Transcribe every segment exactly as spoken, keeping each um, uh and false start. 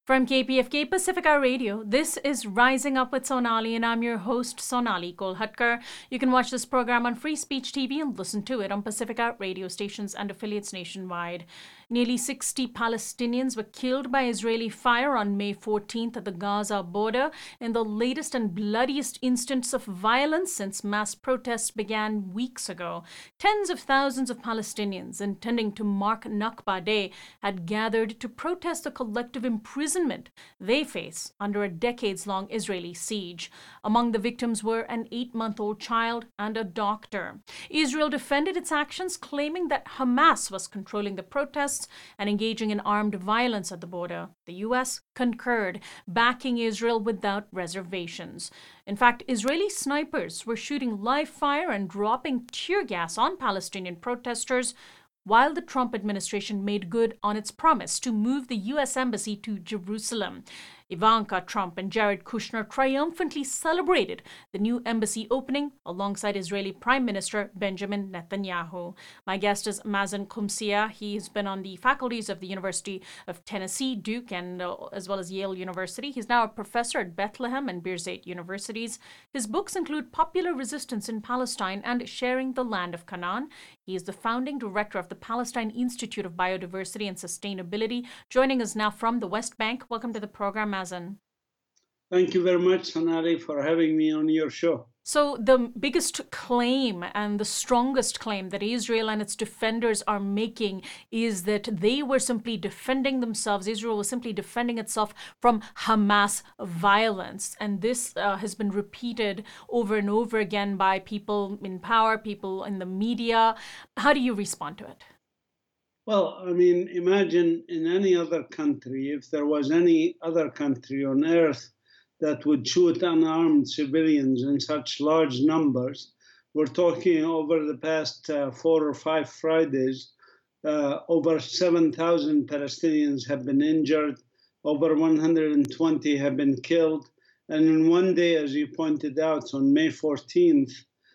From K P F K Pacifica Radio, this is Rising Up with Sonali, and I'm your host, Sonali Kolhatkar. You can watch this program on Free Speech T V and listen to it on Pacifica radio stations and affiliates nationwide. Nearly sixty Palestinians were killed by Israeli fire on May fourteenth at the Gaza border in the latest and bloodiest instance of violence since mass protests began weeks ago. Tens of thousands of Palestinians intending to mark Nakba Day had gathered to protest the collective imprisonment they face under a decades-long Israeli siege. Among the victims were an eight-month-old child and a doctor. Israel defended its actions, claiming that Hamas was controlling the protests and engaging in armed violence at the border. The U S concurred, backing Israel without reservations. In fact, Israeli snipers were shooting live fire and dropping tear gas on Palestinian protesters, while the Trump administration made good on its promise to move the U S embassy to Jerusalem. Ivanka Trump and Jared Kushner triumphantly celebrated the new embassy opening alongside Israeli Prime Minister Benjamin Netanyahu. My guest is Mazen Qumsiyeh. He's been on the faculties of the University of Tennessee, Duke, and uh, as well as Yale University. He's now a professor at Bethlehem and Birzeit Universities. His books include Popular Resistance in Palestine and Sharing the Land of Canaan. He is the founding director of the Palestine Institute of Biodiversity and Sustainability. Joining us now from the West Bank. Welcome to the program, Mazen. Thank you very much, Sonali, for having me on your show. So the biggest claim and the strongest claim that Israel and its defenders are making is that they were simply defending themselves. Israel was simply defending itself from Hamas violence. And this uh, has been repeated over and over again by people in power, people in the media. How do you respond to it? Well, I mean, imagine in any other country, if there was any other country on earth that would shoot unarmed civilians in such large numbers. We're talking over the past uh, four or five Fridays, uh, over seven thousand Palestinians have been injured, over one hundred twenty have been killed. And in one day, as you pointed out, on May fourteenth,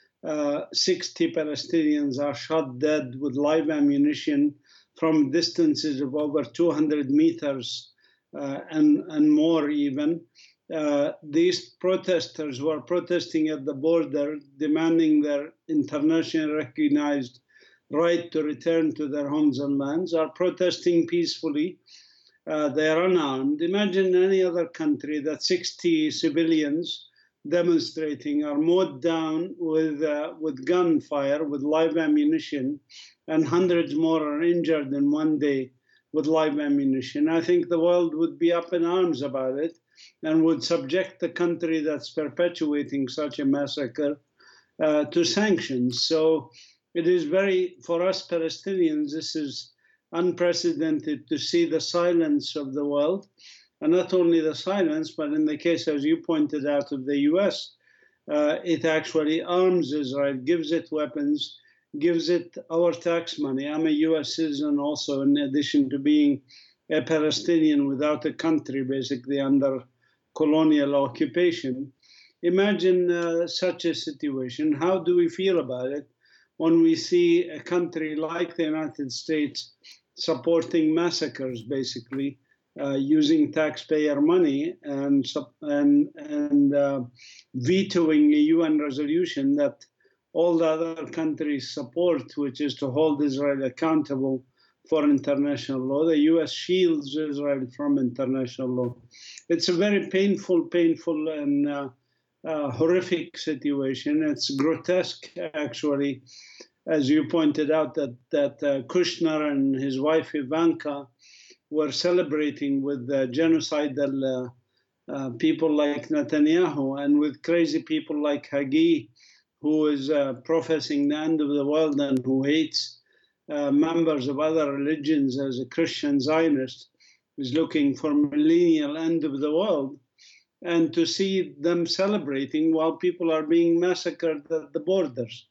uh, sixty Palestinians are shot dead with live ammunition from distances of over two hundred meters uh, and, and more even. Uh, these protesters were protesting at the border, demanding their internationally recognized right to return to their homes and lands, are protesting peacefully. Uh, they are unarmed. Imagine any other country that sixty civilians demonstrating are mowed down with, uh, with gunfire, with live ammunition, and hundreds more are injured in one day with live ammunition. I think the world would be up in arms about it and would subject the country that's perpetuating such a massacre uh, to sanctions. So it is very, for us Palestinians, this is unprecedented to see the silence of the world. And not only the silence, but in the case, as you pointed out, of the U S, uh, it actually arms Israel, gives it weapons, gives it our tax money. I'm a U S citizen also, in addition to being a Palestinian without a country, basically under colonial occupation. Imagine uh, such a situation. How do we feel about it when we see a country like the United States supporting massacres, basically, uh, using taxpayer money and, and, and uh, vetoing a U N resolution that all the other countries support, which is to hold Israel accountable for international law. The U S shields Israel from international law. It's a very painful, painful and uh, uh, horrific situation. It's grotesque, actually, as you pointed out, that, that uh, Kushner and his wife Ivanka were celebrating with uh, genocidal uh, uh, people like Netanyahu and with crazy people like Hagi, who is uh, professing the end of the world and who hates uh, members of other religions as a Christian Zionist, is looking for millennial end of the world. And to see them celebrating while people are being massacred at the borders.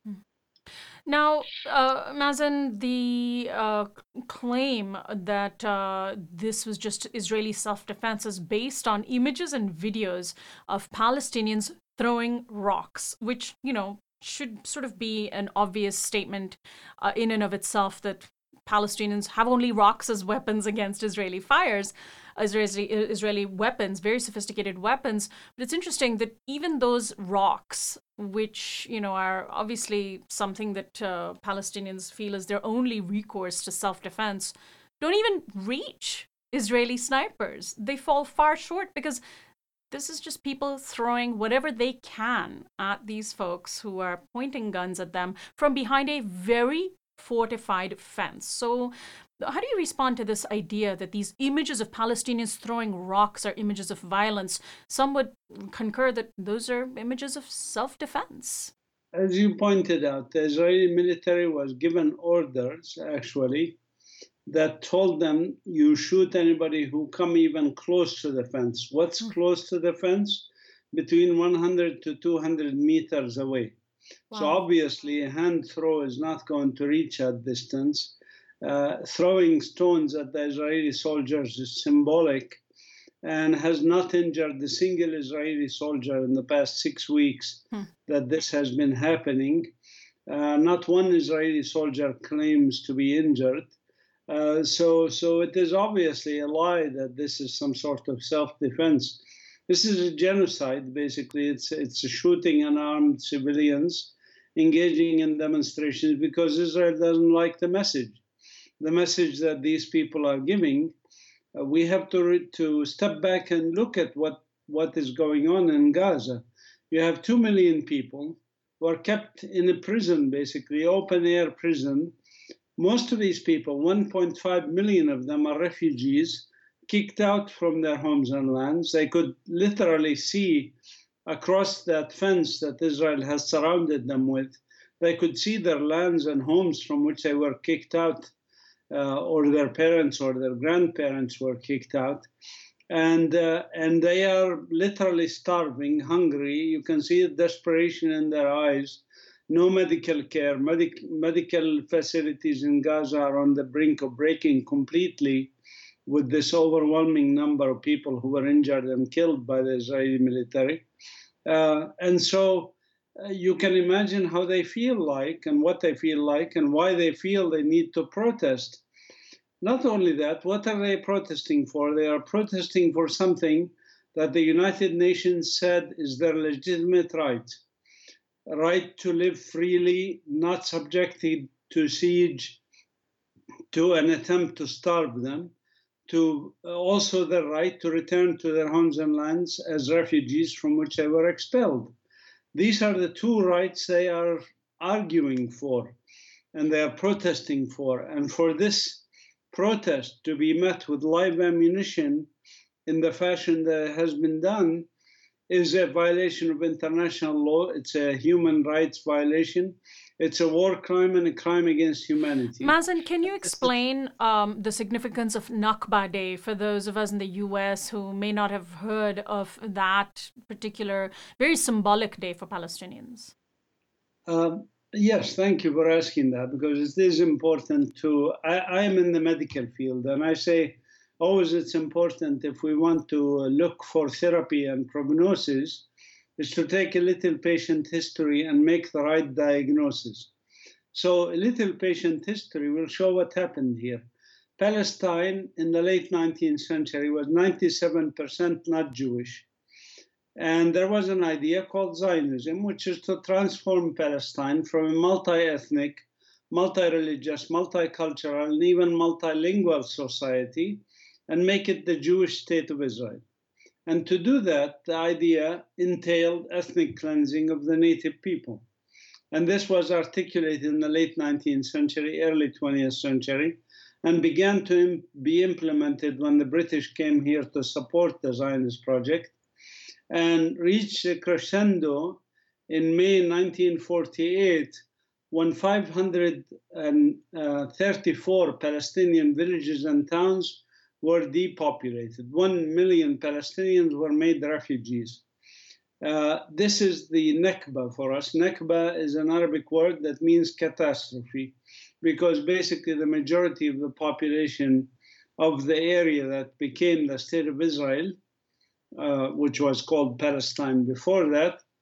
Now, uh, Mazen, the uh, claim that uh, this was just Israeli self-defense is based on images and videos of Palestinians throwing rocks, which, you know, should sort of be an obvious statement uh, in and of itself that Palestinians have only rocks as weapons against Israeli fires, Israeli, Israeli weapons, very sophisticated weapons. But it's interesting that even those rocks, which, you know, are obviously something that uh, Palestinians feel is their only recourse to self-defense, don't even reach Israeli snipers. They fall far short because this is just people throwing whatever they can at these folks who are pointing guns at them from behind a very fortified fence. So how do you respond to this idea that these images of Palestinians throwing rocks are images of violence? Some would concur that those are images of self-defense. As you pointed out, the Israeli military was given orders, actually, that told them, you shoot anybody who come even close to the fence. What's mm. close to the fence? Between one hundred to two hundred meters away. Wow. So obviously a hand throw is not going to reach that distance. Uh, throwing stones at the Israeli soldiers is symbolic and has not injured a single Israeli soldier in the past six weeks hmm. that this has been happening. Uh, not one Israeli soldier claims to be injured. Uh, so, so it is obviously a lie that this is some sort of self-defense. This is a genocide, basically. It's, it's a shooting unarmed civilians engaging in demonstrations because Israel doesn't like the message. The message that these people are giving, uh, we have to, re- to step back and look at what, what is going on in Gaza. You have two million people who are kept in a prison, basically, open-air prison. Most of these people, one point five million of them, are refugees, kicked out from their homes and lands. They could literally see across that fence that Israel has surrounded them with. They could see their lands and homes from which they were kicked out, uh, or their parents or their grandparents were kicked out. And, uh, and they are literally starving, hungry. You can see the desperation in their eyes. No medical care. Medic medical facilities in Gaza are on the brink of breaking completely with this overwhelming number of people who were injured and killed by the Israeli military. Uh, and so uh, you can imagine how they feel like and what they feel like and why they feel they need to protest. Not only that, what are they protesting for? They are protesting for something that the United Nations said is their legitimate right. Right to live freely, not subjected to siege, to an attempt to starve them, to also the right to return to their homes and lands as refugees from which they were expelled. These are the two rights they are arguing for and they are protesting for. And for this protest to be met with live ammunition in the fashion that has been done is a violation of international law. It's a human rights violation. It's a war crime and a crime against humanity. Mazen, can you explain um, the significance of Nakba Day for those of us in the U S who may not have heard of that particular, very symbolic day for Palestinians? Um, yes, thank you for asking that, because it is important to, I, I am in the medical field, and I say, always it's important if we want to look for therapy and prognosis is to take a little patient history and make the right diagnosis. So a little patient history will show what happened here. Palestine in the late nineteenth century was ninety-seven percent not Jewish. And there was an idea called Zionism, which is to transform Palestine from a multi-ethnic, multi-religious, multicultural, and even multilingual society and make it the Jewish state of Israel. And to do that, the idea entailed ethnic cleansing of the native people. And this was articulated in the late nineteenth century, early twentieth century, and began to be implemented when the British came here to support the Zionist project, and reached a crescendo in May nineteen forty-eight, when five hundred thirty-four Palestinian villages and towns were depopulated. One million Palestinians were made refugees. Uh, this is the Nakba for us. Nakba is an Arabic word that means catastrophe, because basically the majority of the population of the area that became the state of Israel, uh, which was called Palestine before that,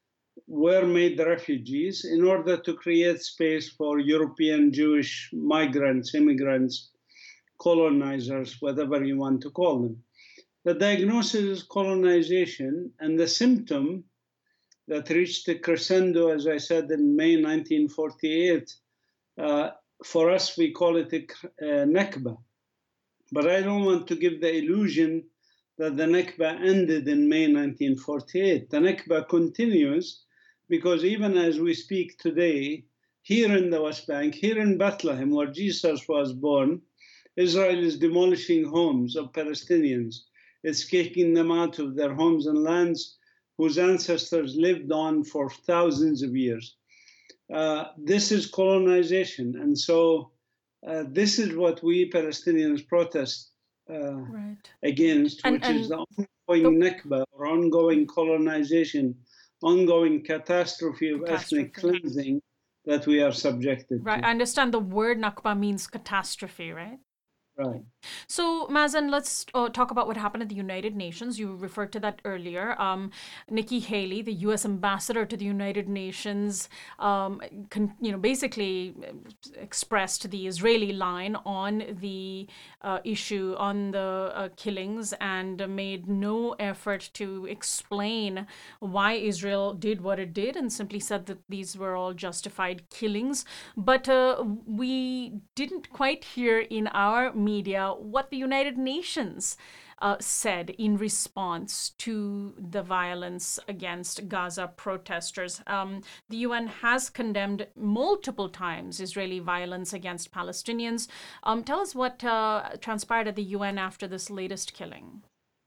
were made refugees in order to create space for European Jewish migrants, immigrants, colonizers, whatever you want to call them. The diagnosis is colonization, and the symptom that reached the crescendo, as I said, in May nineteen forty-eight, uh, for us, we call it a, a Nakba. But I don't want to give the illusion that the Nakba ended in May nineteen forty-eight. The Nakba continues because even as we speak today, here in the West Bank, here in Bethlehem, where Jesus was born, Israel is demolishing homes of Palestinians. It's kicking them out of their homes and lands whose ancestors lived on for thousands of years. Uh, this is colonization. And so uh, this is what we Palestinians protest uh, right. against, and, which and is the ongoing the, Nakba, or ongoing colonization, ongoing catastrophe of catastrophe. ethnic cleansing that we are subjected right. to. I understand the word Nakba means catastrophe, right? Right. So, Mazen, let's uh, talk about what happened at the United Nations. You referred to that earlier. Um, Nikki Haley, the U S ambassador to the United Nations, um, con- you know, basically expressed the Israeli line on the uh, issue, on the uh, killings, and made no effort to explain why Israel did what it did, and simply said that these were all justified killings. But uh, we didn't quite hear in our media what the United Nations uh, said in response to the violence against Gaza protesters. Um, the U N has condemned multiple times Israeli violence against Palestinians. Um, tell us what uh, transpired at the U N after this latest killing.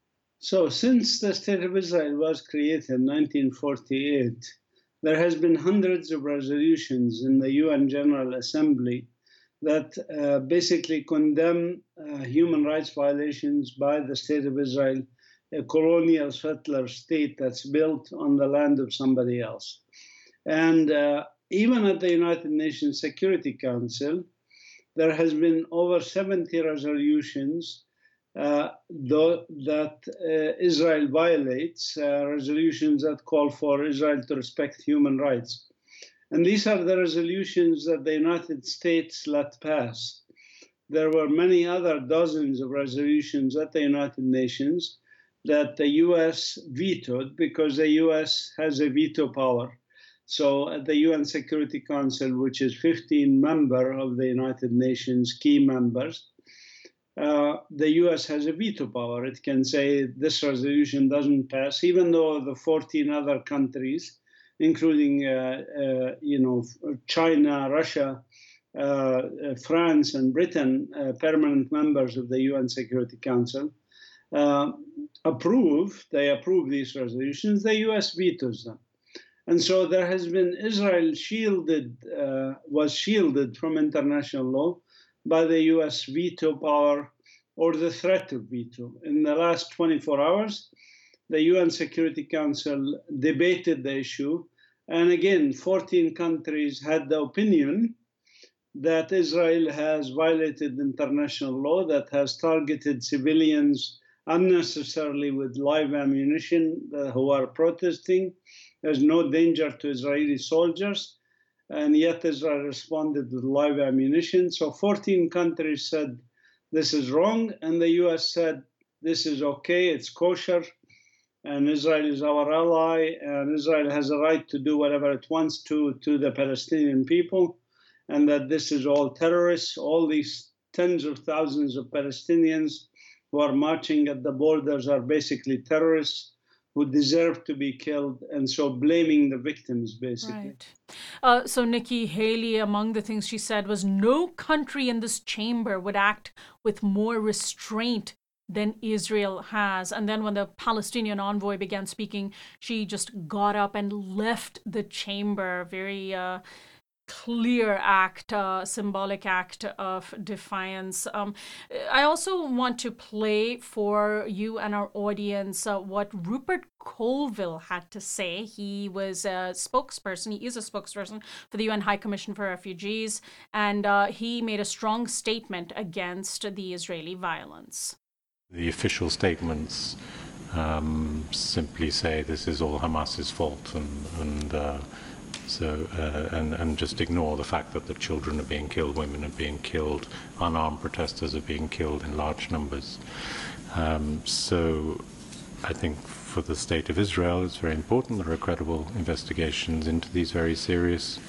So since the State of Israel was created in nineteen forty-eight, there has been hundreds of resolutions in the U N General Assembly that uh, basically condemn uh, human rights violations by the State of Israel, a colonial settler state that's built on the land of somebody else. And uh, even at the United Nations Security Council, there has been over seventy resolutions uh, that uh, Israel violates, uh, resolutions that call for Israel to respect human rights. And these are the resolutions that the United States let pass. There were many other dozens of resolutions at the United Nations that the U S vetoed because the U S has a veto power. So at the U N Security Council, which is fifteen members of the United Nations, key members, uh, the U S has a veto power. It can say this resolution doesn't pass, even though the fourteen other countries, including, uh, uh, you know, China, Russia, uh, France, and Britain, uh, permanent members of the U N Security Council, uh, approve, they approve these resolutions, the U S vetoes them. And so there has been, Israel shielded, uh, was shielded from international law by the U S veto power or the threat of veto. In the last twenty-four hours, the U N Security Council debated the issue, and again, fourteen countries had the opinion that Israel has violated international law, that has targeted civilians unnecessarily with live ammunition uh, who are protesting. There's no danger to Israeli soldiers, and yet Israel responded with live ammunition. So fourteen countries said this is wrong, and the U S said this is okay, it's kosher, and Israel is our ally, and Israel has a right to do whatever it wants to to the Palestinian people, and that this is all terrorists. All these tens of thousands of Palestinians who are marching at the borders are basically terrorists who deserve to be killed, and so blaming the victims, basically. Right. Uh, so Nikki Haley, among the things she said was no country in this chamber would act with more restraint than Israel has. And then when the Palestinian envoy began speaking, she just got up and left the chamber. Very uh, clear act, uh, symbolic act of defiance. Um, I also want to play for you and our audience uh, what Rupert Colville had to say. He was a spokesperson, he is a spokesperson for the U N High Commission for Refugees, and uh, he made a strong statement against the Israeli violence. The official statements um, simply say this is all Hamas's fault and, and uh, so uh, and, and just ignore the fact that the children are being killed, women are being killed, unarmed protesters are being killed in large numbers. Um, so I think for the state of Israel it's very important there are credible investigations into these very serious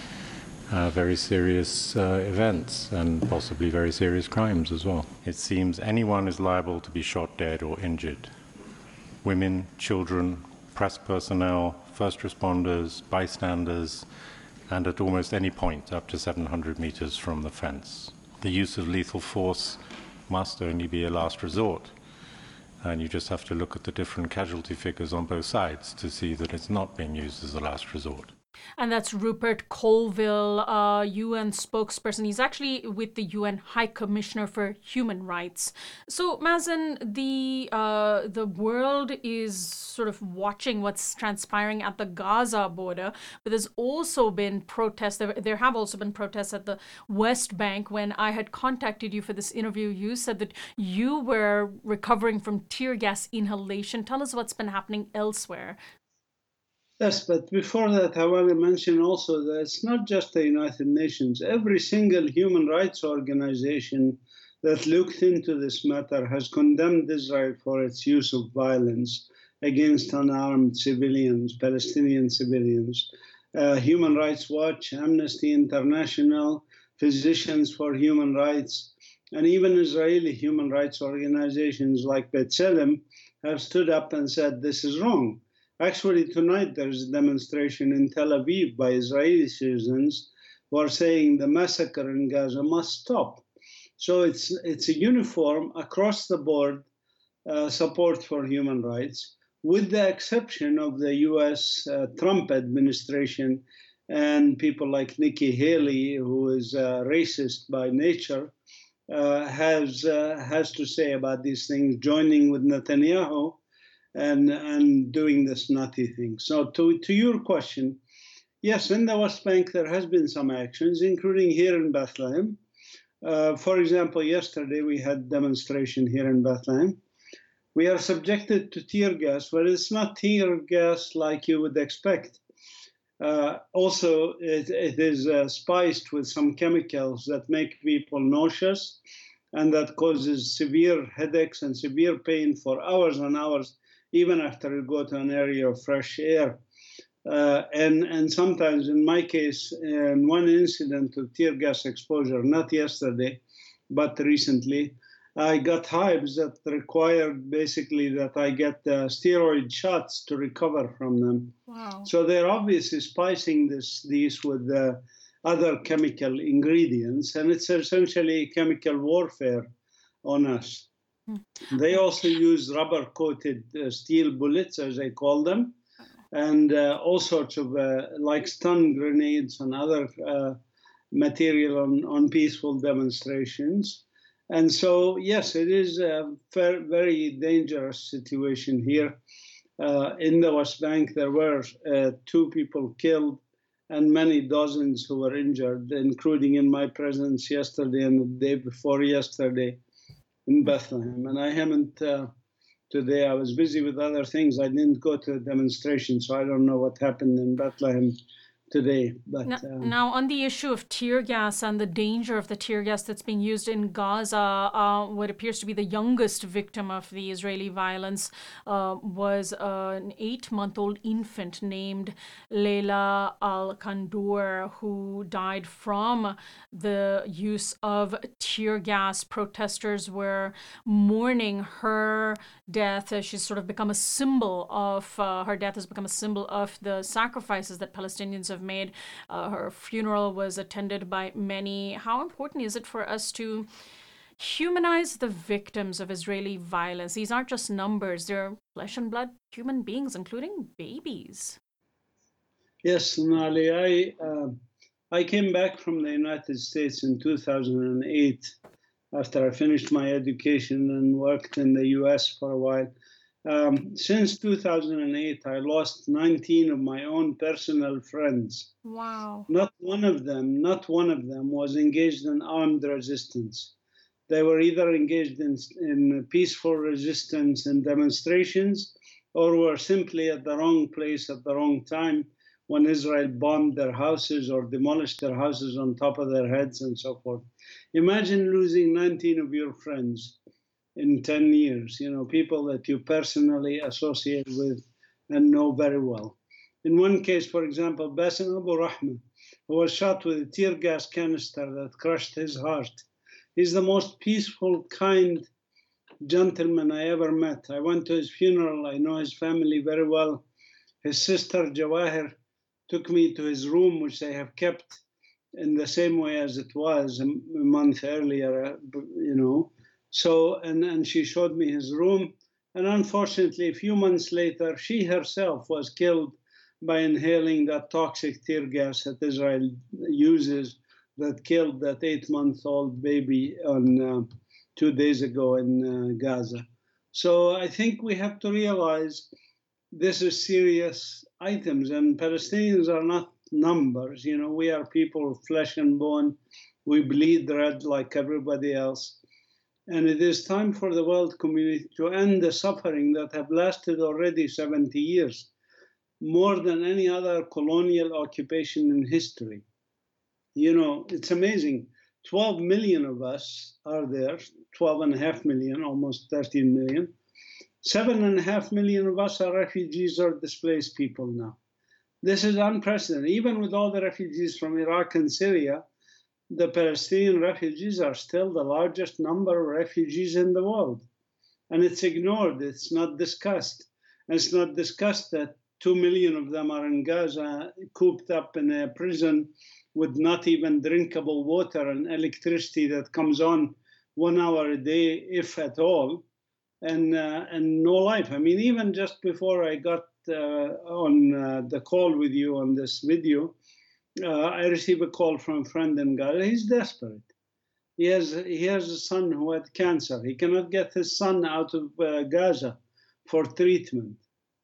Uh, very serious uh, events and possibly very serious crimes as well. It seems anyone is liable to be shot dead or injured. Women, children, press personnel, first responders, bystanders, and at almost any point up to seven hundred meters from the fence. The use of lethal force must only be a last resort. And you just have to look at the different casualty figures on both sides to see that it's not being used as a last resort. And that's Rupert Colville, uh, U N spokesperson. He's actually with the U N High Commissioner for Human Rights. So, Mazen, the uh, the world is sort of watching what's transpiring at the Gaza border, but there's also been protests. There, there have also been protests at the West Bank. When I had contacted you for this interview, you said that you were recovering from tear gas inhalation. Tell us what's been happening elsewhere. Yes, but before that, I want to mention also that it's not just the United Nations. Every single human rights organization that looked into this matter has condemned Israel for its use of violence against unarmed civilians, Palestinian civilians. Uh, Human Rights Watch, Amnesty International, Physicians for Human Rights, and even Israeli human rights organizations like B'Tselem have stood up and said this is wrong. Actually, tonight there's a demonstration in Tel Aviv by Israeli citizens who are saying the massacre in Gaza must stop. So it's, it's a uniform across the board uh, support for human rights, with the exception of the U S uh, Trump administration and people like Nikki Haley, who is uh, racist by nature, uh, has, uh, has to say about these things, joining with Netanyahu and and doing this nutty thing. So to, to your question, yes, in the West Bank there has been some actions, including here in Bethlehem. Uh, for example, yesterday we had demonstration here in Bethlehem. We are subjected to tear gas, but it's not tear gas like you would expect. Uh, also, it, it is uh, spiced with some chemicals that make people nauseous and that causes severe headaches and severe pain for hours and hours, even after you go to an area of fresh air. Uh, and, and sometimes, in my case, in one incident of tear gas exposure, not yesterday, but recently, I got hives that required basically that I get uh, steroid shots to recover from them. Wow. So they're obviously spicing this, these with uh, other chemical ingredients, and it's essentially chemical warfare on us. They also use rubber-coated uh, steel bullets, as they call them, and uh, all sorts of, uh, like stun grenades and other uh, material on, on peaceful demonstrations. And so, yes, it is a very, very dangerous situation here. Uh, in the West Bank, there were uh, two people killed and many dozens who were injured, including in my presence yesterday and the day before yesterday in Bethlehem. And I haven't, uh, today I was busy with other things. I didn't go to the demonstration, so I don't know what happened in Bethlehem today. But now, um, now, on the issue of tear gas and the danger of the tear gas that's being used in Gaza, uh, what appears to be the youngest victim of the Israeli violence uh, was uh, an eight-month-old infant named Leila Al-Kandour, who died from the use of tear gas. Protesters were mourning her death. She's sort of become a symbol of, uh, her death has become a symbol of the sacrifices that Palestinians have made. Uh, her funeral was attended by many. How important is it for us to humanize the victims of Israeli violence? These aren't just numbers, they're flesh and blood human beings, including babies. Yes, Nali, I, uh, I came back from the United States in two thousand eight after I finished my education and worked in the U S for a while. Um, since two thousand eight, I lost nineteen of my own personal friends. Wow. Not one of them, not one of them was engaged in armed resistance. They were either engaged in, in peaceful resistance and demonstrations, or were simply at the wrong place at the wrong time when Israel bombed their houses or demolished their houses on top of their heads and so forth. Imagine losing nineteen of your friends in ten years, you know, people that you personally associate with and know very well. In one case, for example, Bassem Abu Rahma, who was shot with a tear gas canister that crushed his heart. He's the most peaceful, kind gentleman I ever met. I went to his funeral. I know his family very well. His sister, Jawahir, took me to his room, which they have kept in the same way as it was a month earlier, you know. So, and, and she showed me his room. And unfortunately, a few months later, she herself was killed by inhaling that toxic tear gas that Israel uses that killed that eight-month-old baby on uh, two days ago in uh, Gaza. So I think we have to realize this is serious items, and Palestinians are not numbers. You know, we are people of flesh and bone. We bleed red like everybody else. And it is time for the world community to end the suffering that have lasted already seventy years, more than any other colonial occupation in history. You know, it's amazing. twelve million of us are there, twelve and a half million, almost thirteen million. Seven and a half million of us are refugees or displaced people now. This is unprecedented. Even with all the refugees from Iraq and Syria, the Palestinian refugees are still the largest number of refugees in the world. And it's ignored, it's not discussed. And it's not discussed that two million of them are in Gaza, cooped up in a prison with not even drinkable water and electricity that comes on one hour a day, if at all, and, uh, and no life. I mean, even just before I got uh, on uh, the call with you on this video, uh, I received a call from a friend in Gaza. He's desperate. He has, he has a son who had cancer. He cannot get his son out of uh, Gaza for treatment.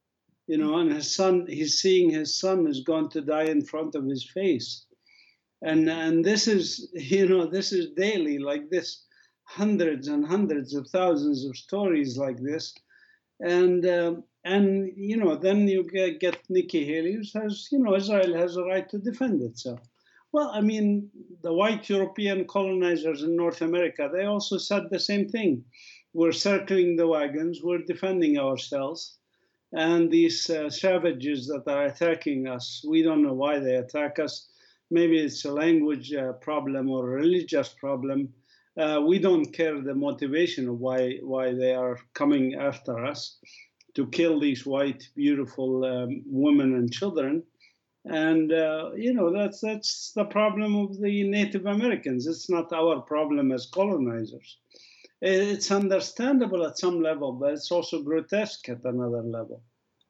You know, and his son, he's seeing his son is going to die in front of his face. And, and this is, you know, this is daily like this, hundreds and hundreds of thousands of stories like this. And, uh, and you know, then you get, get Nikki Haley, who says, you know, Israel has a right to defend itself. Well, I mean, the white European colonizers in North America, they also said the same thing. We're circling the wagons, we're defending ourselves. And these uh, savages that are attacking us, we don't know why they attack us. Maybe it's a language uh, problem or a religious problem. Uh, we don't care the motivation of why, why they are coming after us to kill these white, beautiful um, women and children. And, uh, you know, that's, that's the problem of the Native Americans. It's not our problem as colonizers. It's understandable at some level, but it's also grotesque at another level.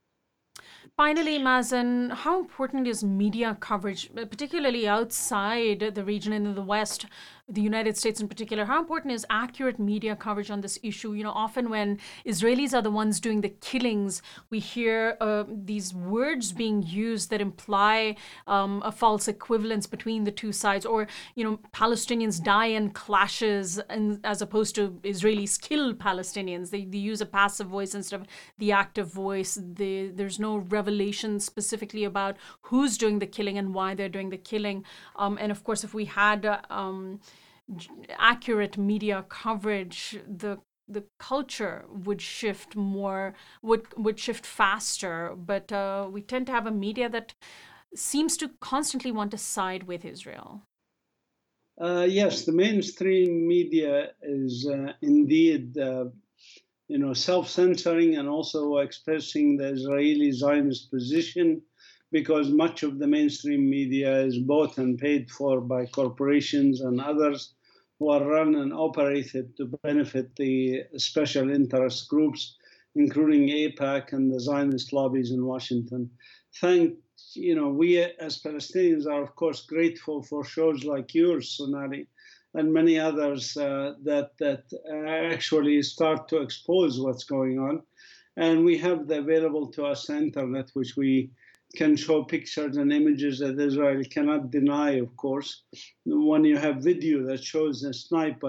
Finally, Mazen, how important is media coverage, particularly outside the region and in the West, the United States in particular? How important is accurate media coverage on this issue? You know, often when Israelis are the ones doing the killings, we hear uh, these words being used that imply um, a false equivalence between the two sides, or, you know, Palestinians die in clashes and, as opposed to Israelis kill Palestinians. They, they use a passive voice instead of the active voice. They, there's no revelation specifically about who's doing the killing and why they're doing the killing. Um, and of course, if we had uh, um, accurate media coverage, the the culture would shift more, would would shift faster. But uh, we tend to have a media that seems to constantly want to side with Israel. Uh, yes, the mainstream media is uh, indeed, uh, you know, self-censoring and also expressing the Israeli Zionist position, because much of the mainstream media is bought and paid for by corporations and others who are run and operated to benefit the special interest groups, including AIPAC and the Zionist lobbies in Washington. Thank, you know, we as Palestinians are, of course, grateful for shows like yours, Sonali, and many others uh, that, that actually start to expose what's going on. And we have the available to us internet, which we can show pictures and images that Israel cannot deny, of course. When you have video that shows a sniper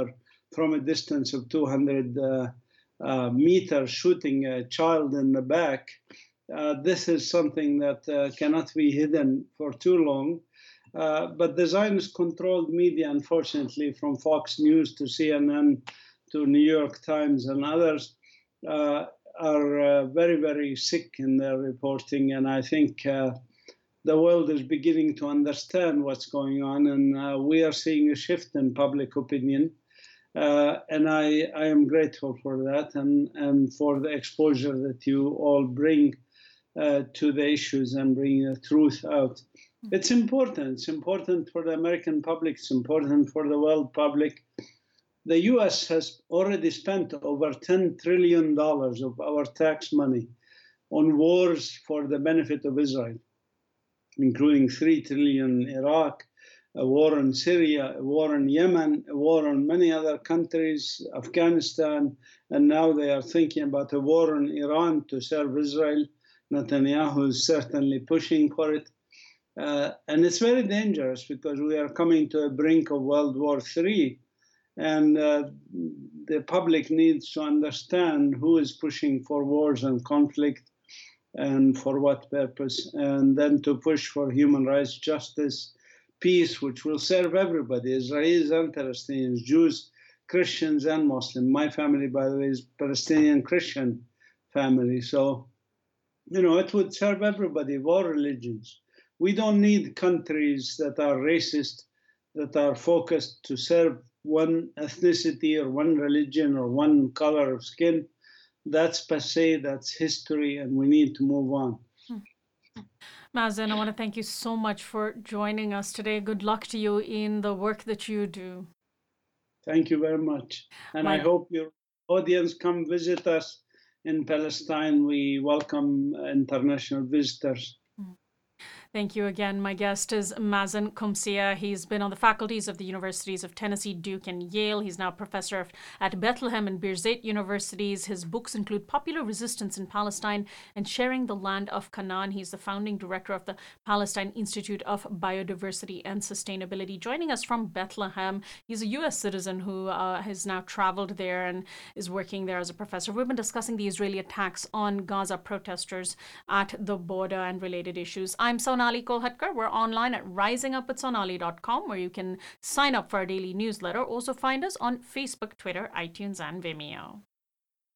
from a distance of two hundred uh, uh, meters, shooting a child in the back. Uh, this is something that uh, cannot be hidden for too long. Uh, but the Zionist-controlled media, unfortunately, from Fox News to C N N to New York Times and others, uh, are uh, very, very sick in their reporting. And I think uh, the world is beginning to understand what's going on. And uh, we are seeing a shift in public opinion. Uh, and I, I am grateful for that and, and for the exposure that you all bring uh, to the issues and bring the truth out. It's important. It's important for the American public. It's important for the world public. The U S has already spent over ten trillion dollars of our tax money on wars for the benefit of Israel, including three trillion dollars in Iraq, a war in Syria, a war in Yemen, a war in many other countries, Afghanistan, and now they are thinking about a war in Iran to serve Israel. Netanyahu is certainly pushing for it. Uh, and it's very dangerous because we are coming to a brink of World War Three. And uh, the public needs to understand who is pushing for wars and conflict and for what purpose, and then to push for human rights, justice, peace, which will serve everybody, Israelis and Palestinians, Jews, Christians, and Muslims. My family, by the way, is Palestinian Christian family. So, you know, it would serve everybody of all religions. We don't need countries that are racist, that are focused to serve one ethnicity or one religion or one color of skin. That's passé, that's history, and we need to move on. Mazen, I want to thank you so much for joining us today. Good luck to you in the work that you do. Thank you very much. And My- I hope your audience come visit us in Palestine. We welcome international visitors. Thank you again. My guest is Mazen Qumsiyeh. He's been on the faculties of the universities of Tennessee, Duke, and Yale. He's now professor at Bethlehem and Birzeit universities. His books include Popular Resistance in Palestine and Sharing the Land of Canaan. He's the founding director of the Palestine Institute of Biodiversity and Sustainability. Joining us from Bethlehem, he's a U S citizen who uh, has now traveled there and is working there as a professor. We've been discussing the Israeli attacks on Gaza protesters at the border and related issues. I'm Sonali Kolhatkar. We're online at rising up with sonali dot com, where you can sign up for our daily newsletter. Also find us on Facebook, Twitter, iTunes, and Vimeo.